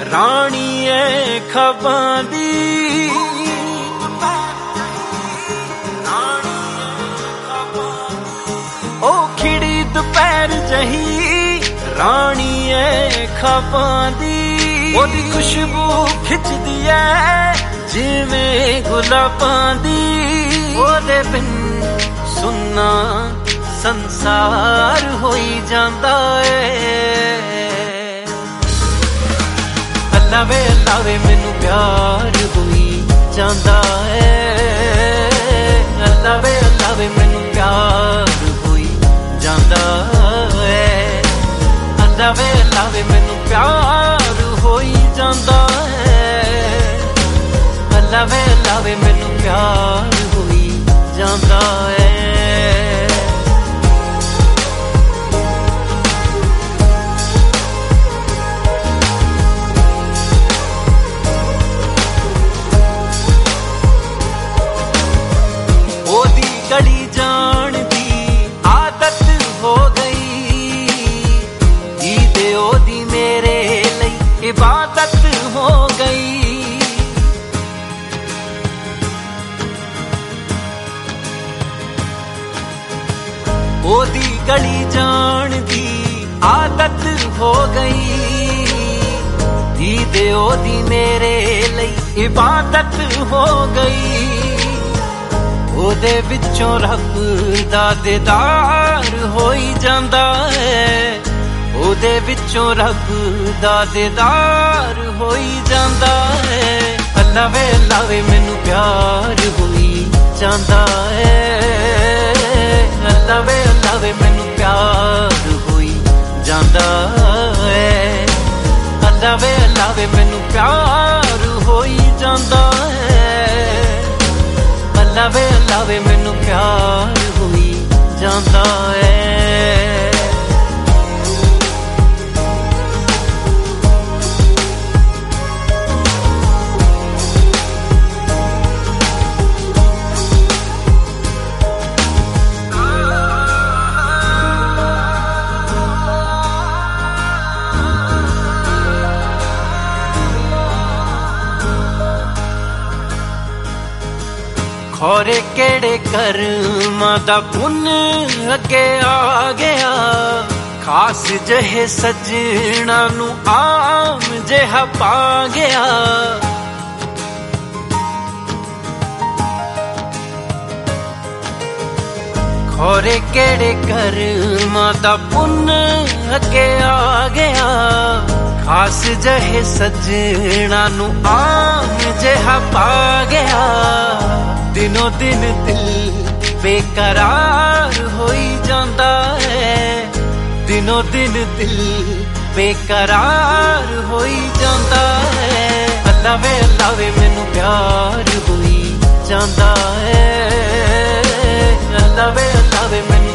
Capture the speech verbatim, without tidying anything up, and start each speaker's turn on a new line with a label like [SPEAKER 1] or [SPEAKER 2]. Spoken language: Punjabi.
[SPEAKER 1] ਰਾਣੀ ਏ ਖੱਬਾਂ ਦੀ ਉਹ ਖਿੜੀ ਦੁਪਹਿਰ ਜਹੀ ਰਾਣੀ ਏ ਖੱਬਾਂ ਦੀ ਉਹਦੀ ਖੁਸ਼ਬੂ ਖਿੱਚਦੀ ਐ ਜਿਵੇਂ ਗੁਲਾਬਾਂ ਦੀ ਉਹਦੇ ਬਿਨ ਸੁੰਨਾ ਸੰਸਾਰ ਹੋਈ ਜਾਂਦਾ ਏ ਅੱਲਾ ਵੇ ਅੱਲਾ ਵੇ ਮੈਨੂੰ ਪਿਆਰ ਹੋਈ ਜਾਂਦਾ ਏ ਅੱਲਾ ਵੇ ਅੱਲਾ ਵੇ ਮੈਨੂੰ ਪਿਆਰ ਹੋਈ ਜਾਂਦਾ ਏ ਅੱਲਾ ਵੇ ਅੱਲਾ ਵੇ ਮੈਨੂੰ ਪਿਆਰ ਹੋਈ ਜਾਂਦਾ ਏ ਅੱਲਾ ਵੇ ਅੱਲਾ ਵੇ ਮੈਨੂੰ ਪਿਆਰ ਹੋਈ ਜਾਂਦਾ ਏ ਉਹਦੀ ਗਲੀ ਜਾਣ ਦੀ ਆਦਤ ਹੋ ਗਈ ਜੀਦੇ ਉਹਦੀ ਮੇਰੇ ਲਈ ਇਬਾਦਤ ਹੋ ਗਈ ਉਹਦੀ ਗਲੀ ਜਾਣ ਦੀ ਆਦਤ ਹੋ ਗਈ ਜੀਦੇ ਉਹਦੀ ਮੇਰੇ ਲਈ ਇਬਾਦਤ ਹੋ ਗਈ ਉਹਦੇ ਵਿੱਚੋਂ ਰੱਬ ਦਾ ਦੀਦਾਰ ਹੋਈ ਜਾਂਦਾ ਏ ਉਹਦੇ ਵਿੱਚੋਂ ਰੱਬ ਦਾ ਦੀਦਾਰ ਹੋਈ ਜਾਂਦਾ ਏ ਅੱਲਾ ਵੇ ਅੱਲਾ ਵੇ ਮੈਨੂੰ ਪਿਆਰ ਹੋਈ ਜਾਂਦਾ ਏ ਅੱਲਾ ਵੇ ਅੱਲਾ ਵੇ ਮੈਨੂੰ ਪਿਆਰ ਹੋਈ ਜਾਂਦਾ ਏ ਅੱਲਾ ਵੇ ਅੱਲਾ ਵੇ ਮੈਨੂੰ ਪਿਆਰ ਹੋਈ ਜਾਂਦਾ ਏ ਅੱਲਾ ਵੇ ਅੱਲਾ ਵੇ ਮੈਨੂੰ ਪਿਆਰ ਹੋਈ ਜਾਂਦਾ ਏ ਖੋਰੇ ਕਿਹੜੇ ਕਰਮਾਂ ਦਾ ਪੁੰਨ ਅੱਗੇ ਆ ਗਿਆ ਖਾਸ ਜਿਹੇ ਸੱਜਣਾ ਨੂੰ ਆਮ ਜਿਹਾ ਪਾ ਗਿਆ ਖੋਰੇ ਕਿਹੜੇ ਕਰਮਾਂ ਦਾ ਪੁੰਨ ਅੱਗੇ ਆ ਗਿਆ ਖਾਸ ਜਿਹੇ ਸੱਜਣਾ ਨੂੰ ਆਮ ਜਿਹਾ ਪਾ ਗਿਆ ਦਿਨੋਂ ਦਿਨ ਦਿਲ ਬੇਕਰਾਰ ਹੋਈ ਜਾਂਦਾ ਹੈ ਦਿਨੋਂ ਦਿਨ ਦਿਲ ਬੇਕਰਾਰ ਹੋਈ ਜਾਂਦਾ ਹੈ ਅੱਲਾ ਵੇ ਅੱਲਾ ਵੇ ਮੈਨੂੰ ਪਿਆਰ ਹੋਈ ਜਾਂਦਾ ਹੈ ਅੱਲਾ ਵੇ ਅੱਲਾ ਵੇ ਮੈਨੂੰ